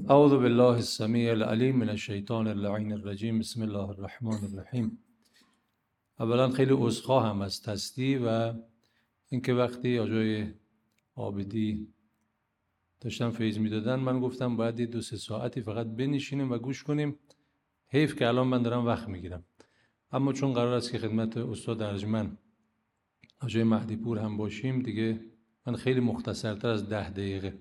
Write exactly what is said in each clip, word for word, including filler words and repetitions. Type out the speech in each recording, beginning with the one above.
اعوذ بالله السمیع العلیم من الشیطان اللعین الرجیم. بسم الله الرحمن الرحیم. اولا خیلی عذرخواهم از تستی و اینکه وقتی آقای عابدی داشتن فیض میدادن من گفتم باید دو سه ساعتی فقط بنشینیم و گوش کنیم. حیف که الان من دارم وقت میگیرم، اما چون قرار است که خدمت استاد ارجمند آقای مهدی پور هم باشیم دیگه من خیلی مختصرتر از ده دقیقه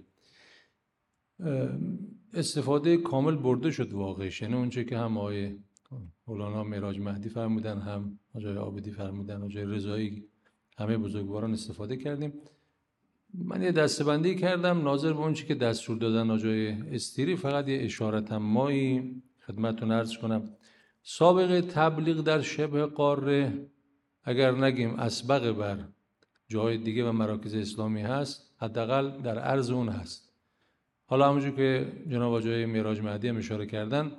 استفاده کامل برده شد واقعش، یعنی اونچه که هم آقای مولانا معراج مهدی فرمودن، هم آقای عابدی فرمودن، آقای رضایی، همه بزرگواران استفاده کردیم. من یه دسته‌بندی کردم ناظر به اونچه که دستور دادن آقای استیری. فقط یه اشارت مایی خدمتتون عرض کنم. سابقه تبلیغ در شبه قاره اگر نگیم اسبق بر جای دیگه و مراکز اسلامی هست، حداقل در عرض اون هست. حالا همونجور که جناب آقای معراج مهدی هم اشاره کردن،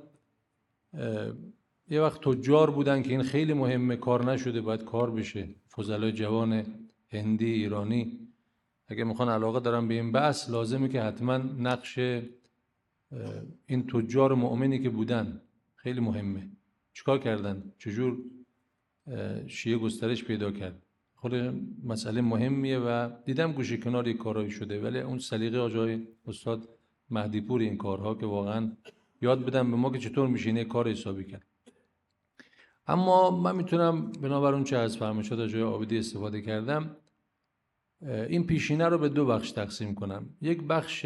یه وقت تجار بودن که این خیلی مهمه، کار نشده، باید کار بشه. فضلای جوان هندی ایرانی اگه میخوان علاقه دارن به این بحث، لازمه که حتما نقش این تجار مؤمنی که بودن خیلی مهمه. چیکار کردن؟ چجور شیعه گسترش پیدا کرد؟ خود مسئله مهمیه و دیدم گوشه کنار یک کارایی شده، ولی اون سلیقه آقای استاد مهدی پور این کارها که واقعا یاد بدم به ما که چطور میشه این کار حسابی کرد. اما من میتونم بنابر اون چه از فرمایشات آقای عابدی استفاده کردم این پیشینه رو به دو بخش تقسیم کنم. یک بخش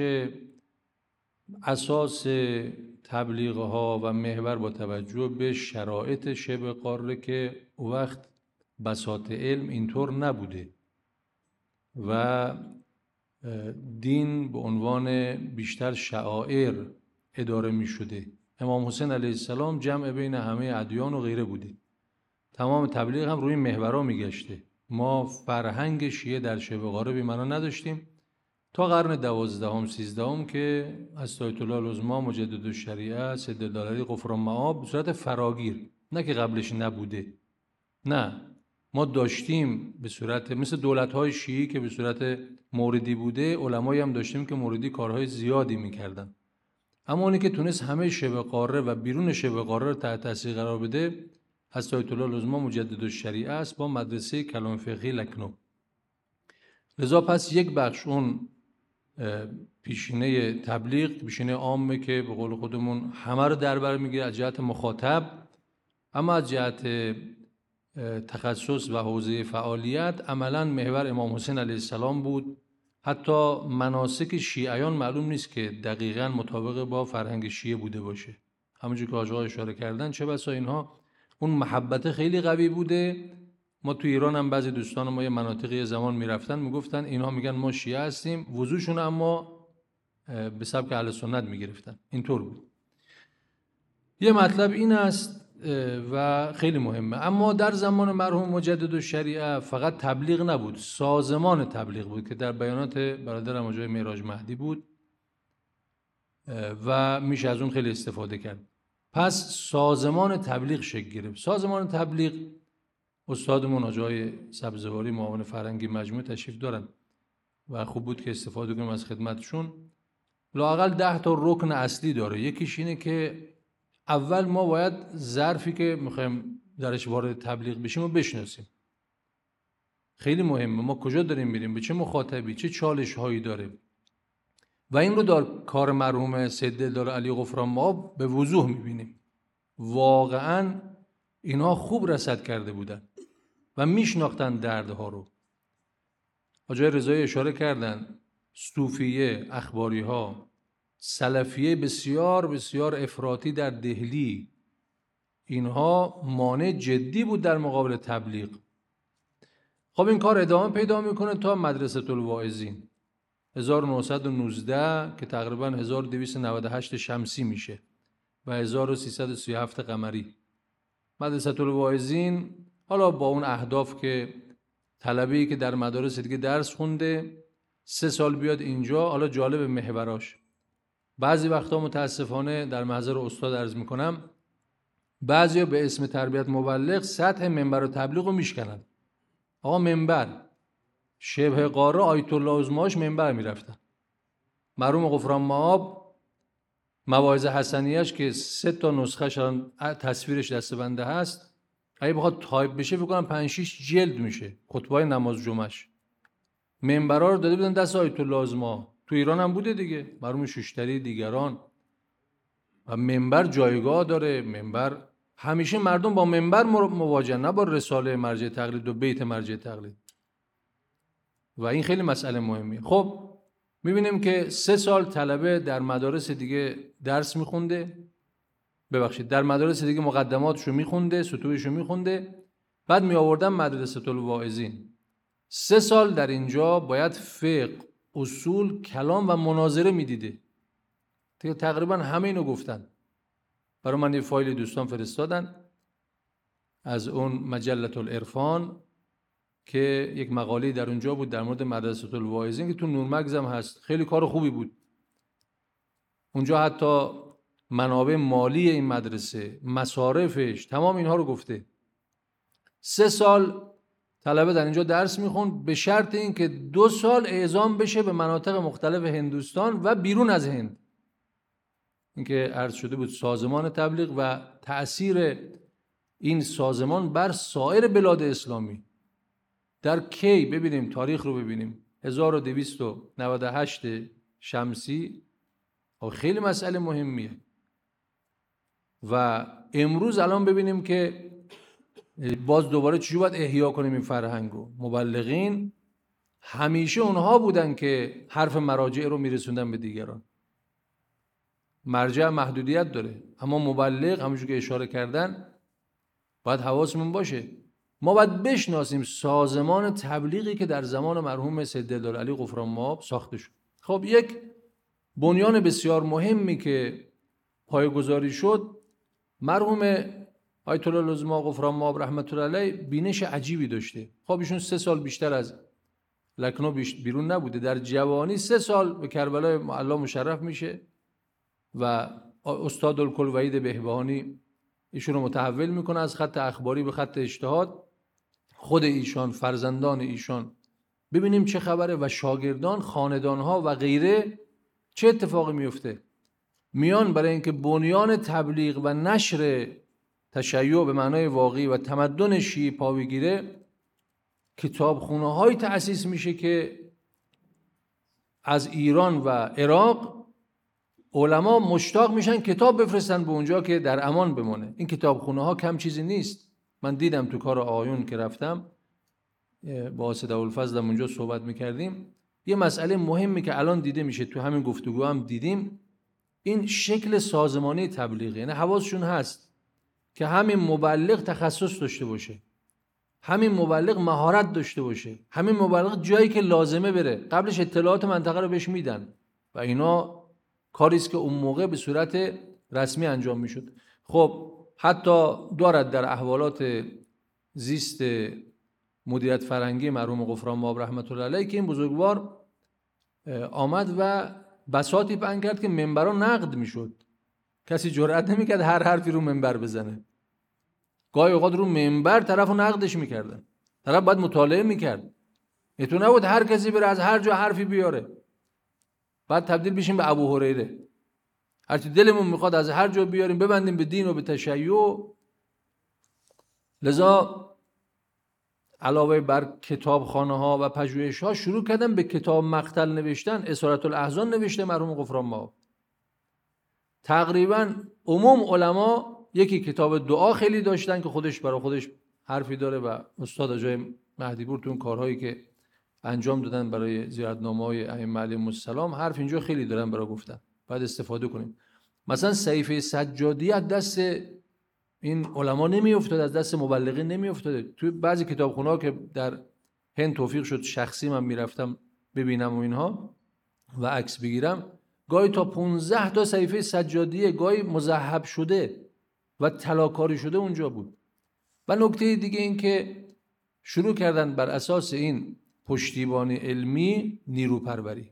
اساس تبلیغ ها و محور با توجه به شرایط شبه قاره که او وقت بساط علم اینطور نبوده و دین به عنوان بیشتر شعائر اداره می شده. امام حسین علیه السلام جمع بین همه ادیان و غیره بوده. تمام تبلیغ هم روی محورها می گشته. ما فرهنگ شیعه در شبه قاره بی معنا نداشتیم تا قرن دوازدهم سیزدهم که از آیت الله العظمی مجدد الشریعه سید الدلالی غفران مآب به صورت فراگیر، نه که قبلش نبوده، نه، ما داشتیم به صورت مثل دولت‌های شیعی که به صورت موردی بوده، علمایی هم داشتیم که موردی کارهای زیادی می‌کردن. اما اونی که تونست همه شبه قاره و بیرون شبه قاره رو تحت تاثیر قرار بده از آیت الله العظمی مجدد الشریعه است با مدرسه کلام فقهی لکنو. لذا پس یک بخش اون پیشینه تبلیغ، پیشینه عامه که به قول خودمون همه رو در بر میگیره از جهت مخاطب، اما از جهت تخصص و حوزه فعالیت عملاً محور امام حسین علیه السلام بود. حتی مناسک شیعیان معلوم نیست که دقیقاً مطابق با فرهنگ شیعه بوده باشه. همونجور که آقا اشاره کردن چه بسا اینها اون محبت خیلی قوی بوده. ما تو ایران هم بعضی دوستان ما یه مناطقی زمان میرفتن میگفتن اینها میگن ما شیعه هستیم، وضوشون اما به سبک اهل سنت میگرفتن. اینطور بود. یه مطلب این است و خیلی مهمه. اما در زمان مرحوم مجدد الشریعه فقط تبلیغ نبود، سازمان تبلیغ بود که در بیانات برادرم آقای معراج مهدی بود و میشه از اون خیلی استفاده کرد. پس سازمان تبلیغ شکل گرفت. سازمان تبلیغ استادمون آقای سبزواری معاون فرهنگی مجموعه تشریف دارن و خوب بود که استفاده کنیم از خدمتشون. لااقل ده تا رکن اصلی داره. یکیش اینه که اول ما باید ظرفی که میخوایم درش وارد تبلیغ بشیم رو بشناسیم. خیلی مهمه ما کجا داریم میریم، به چه مخاطبی، چه چالش هایی داره و این رو در کار مرحوم سید الدلالی غفران مآب به وضوح میبینیم. واقعا اینها خوب رصد کرده بودن و میشناختن دردها رو. آقای رضایی اشاره کردن صوفیه، اخباری ها، سلفیه بسیار بسیار افراطی در دهلی، اینها مانع جدی بود در مقابل تبلیغ. خب این کار ادامه پیدا میکنه تا مدرسه الواعظین هزار و نهصد و نوزده که تقریبا هزار و دویست و نود و هشت شمسی میشه و هزار و سیصد و سی و هفت قمری. مدرسه الواعظین حالا با اون اهداف که طلبه‌ای که در مدارس دیگه درس خونده سه سال بیاد اینجا. حالا جالب محوراش بعضی وقتا متاسفانه در محضر استاد عرض میکنم بعضیا به اسم تربیت مبلغ سطح منبر و تبلیغ رو میشکنن. آقا منبر شبه قاره آیت الله عظماش منبر میرفتن. مرحوم غفران مآب مواعظ حسنیه‌اش که سه تا نسخه‌ش الان تصویرش دست بنده هست، اگه بخواد تایپ بشه فکر کنم پنج شش جلد میشه. خطبه‌های نماز جمعهش منبرا رو داده بودن دست آیت الله ازما، تو ایران هم بوده دیگه، مرحوم شوشتری دیگران. و منبر جایگاه داره. منبر همیشه مردم با منبر مواجهن، نه با رساله مرجع تقلید و بیت مرجع تقلید. و این خیلی مسئله مهمیه. خب میبینیم که سه سال طلبه در مدارس دیگه درس میخونده، ببخشید در مدارس دیگه مقدماتشو میخونده، سطوحشو میخونده، بعد میآوردن مدرسه الواعظین. سه سال در اینجا باید فقه، اصول، کلام و مناظره میدیده. تقریبا همه اینو گفتن. برای من یه فایل دوستان فرستادن از اون مجله العرفان که یک مقاله در اونجا بود در مورد مدرسه الواعظین که تو نورمگز هم هست. خیلی کار خوبی بود. اونجا حتی منابع مالی این مدرسه، مصارفش، تمام اینها رو گفته. سه سال طلبه در اینجا درس میخوند به شرط این که دو سال اعزام بشه به مناطق مختلف هندوستان و بیرون از هند. اینکه عرض شده بود سازمان تبلیغ و تأثیر این سازمان بر سایر بلاد اسلامی. در کی ببینیم تاریخ رو ببینیم هزار و دویست و نود و هشت شمسی، خیلی مسئله مهمیه. و امروز الان ببینیم که باز دوباره چجوری باید احیا کنیم این فرهنگو. مبلغین همیشه اونها بودن که حرف مراجع رو میرسوندن به دیگران. مرجع محدودیت داره، اما مبلغ همونجور که اشاره کردن باید حواسمون باشه. ما باید بشناسیم سازمان تبلیغی که در زمان مرحوم سید دلدارعلی غفران مآب ساخته شد. خب یک بنیان بسیار مهمی که پایه‌گذاری شد، مرحوم آیت الله العظما غفران مآب رحمت الله علیه بینش عجیبی داشته. خب ایشون سه سال بیشتر از لکنو بیرون نبوده. در جوانی سه سال به کربلای معلا مشرف میشه و استاد الکل وحید بهبهانی ایشون رو متحول میکنه از خط اخباری به خط اجتهاد. خود ایشان، فرزندان ایشان ببینیم چه خبره و شاگردان، خاندانها و غیره چه اتفاقی میفته. میان برای اینکه بنیان تبلیغ و نشر تشیع به معنای واقعی و تمدن شیعی پا بگیره، کتابخونه های تأسیس میشه که از ایران و عراق علما مشتاق میشن کتاب بفرستن به اونجا که در امان بمونه. این کتابخونه ها کم چیزی نیست. من دیدم تو کار آیون که رفتم با سید ابوالفضل اونجا صحبت میکردیم، یه مسئله مهمی که الان دیده میشه، تو همین گفتگو هم دیدیم، این شکل سازمانی تبلیغی. یعنی حواسشون هست که همین مبلغ تخصص داشته باشه، همین مبلغ مهارت داشته باشه، همین مبلغ جایی که لازمه بره، قبلش اطلاعات منطقه رو بهش میدن و اینا کاری است که اون موقع به صورت رسمی انجام میشد. خب حتی دارد در احوالات زیست مدیریت فرهنگی مرحوم غفران مآب رحمت الله علیه که این بزرگوار آمد و بساطی پهن کرد که منبرها نقد میشد. کسی جرئت نمیکرد هر حرفی رو منبر بزنه. گاهی اوقات رو منبر طرفو نقدش میکردن. طرف باید مطالعه میکرد. تو نبود هر کسی بره از هر جا حرفی بیاره. بعد تبدیل بشیم به ابو هریره. هرچی دلمون میخواد از هر جا بیاریم ببندیم به دین و به تشیع. لذا علاوه بر کتابخانه ها و پژوهش ها شروع کردن به کتاب مقتل نوشتن. اسارة الاحزان نوشته مرحوم غفران مآب. تقریبا عموم علما یکی کتاب دعا خیلی داشتن که خودش برای خودش حرفی داره و استاد آجای مهدی پور تو اون کارهایی که انجام دادن برای زیارتنامه‌های ائمه علیهم السلام حرف اینجا خیلی دارن برای گفتن، باید استفاده کنیم. مثلا صحیفه سجادی از دست این علما نمی افتاد، از دست مبلغین نمی افتاده. تو بعضی کتابخونه‌ها که در هند توفیق شد شخصی من میرفتم ببینم و اینها و عکس بگیرم، گاهی تا پانزده تا صحیفه سجادیه، گاهی مذهب شده و طلاکاری شده اونجا بود. و نکته دیگه این که شروع کردن بر اساس این پشتیبانی علمی نیروپروری.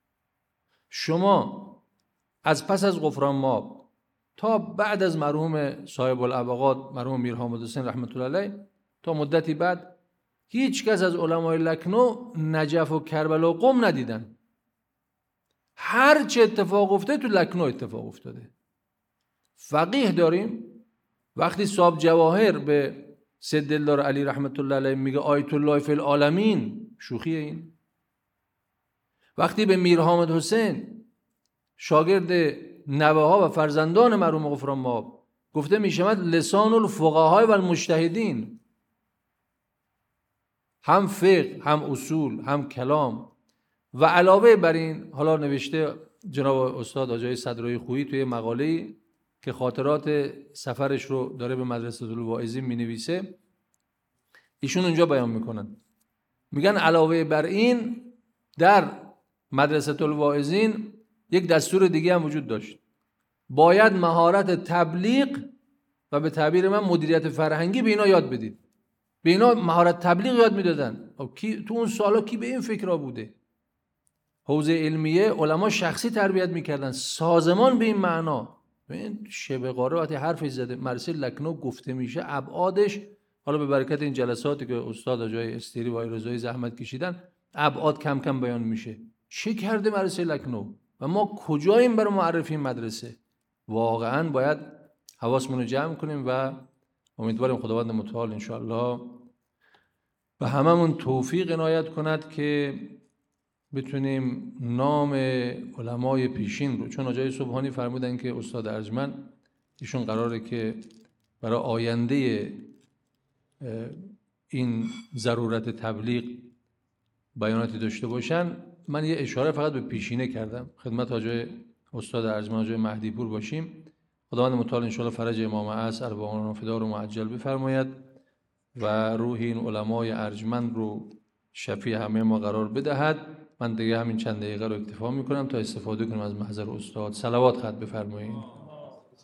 شما از پس از غفران مآب تا بعد از مرحوم صاحب الابقات مرحوم میر حامد حسین رحمت الله علیه تا مدتی بعد هیچ کس از علمای لکنو نجف و کربلا و قم ندیدن. هر چه اتفاق افتاده تو لکنو اتفاق افتاده. فقیه داریم. وقتی صاحب جواهر به سید دلدار علی رحمت الله علیه میگه آیت الله فی العالمین، شوخیه این؟ وقتی به میر حامد حسین شاگرد نوه ها و فرزندان مرحوم غفران مآب گفته میشود لسان الفقهاء و المجتهدین، هم فقه هم اصول هم کلام، و علاوه بر این حالا نوشته جناب استاد آجای صدرای خویی توی مقاله‌ای که خاطرات سفرش رو داره به مدرسه الواعظین مینویسه، ایشون اونجا بیان میکنن، میگن علاوه بر این در مدرسه الواعظین یک دستور دیگه هم وجود داشت، باید مهارت تبلیغ و به تعبیر من مدیریت فرهنگی به اینا یاد بدید. به اینا مهارت تبلیغ یاد میدادن. کی تو اون سالا کی به این فکر بوده؟ حوزه علمیه علما شخصی تربیت میکردن، سازمان به این معنا. ببین شبه قاره وقتی حرفی زده مدرسه لکنو گفته میشه، ابعادش حالا به برکت این جلساتی که استاد آجای استیری و رضایی زحمت کشیدن ابعاد کم کم بیان میشه. چه کرده مدرسه لکنو و ما کجاییم برای معرفی مدرسه؟ واقعا باید حواسمون رو جمع کنیم و امیدواریم خداوند متعال ان شاء الله به هممون توفیق عنایت کند که بتونیم نام علمای پیشین رو، چون آجای سبحانی فرمودن که استاد ارجمند ایشون قراره که برای آینده این ضرورت تبلیغ بیاناتی داشته باشن. من یه اشاره فقط به پیشینه کردم خدمت آجای استاد ارجمند، آجای مهدی پور باشیم. خداوند متعال ان شاء الله فرج امام عصر ارواحنا فدا رو معجل بفرماید و روح این علمای ارجمند رو شفیع همه ما قرار بدهد. من دیگه همین چند دقیقه رو اکتفا میکنم تا استفاده کنم از محضر استاد. صلوات خط بفرمایید.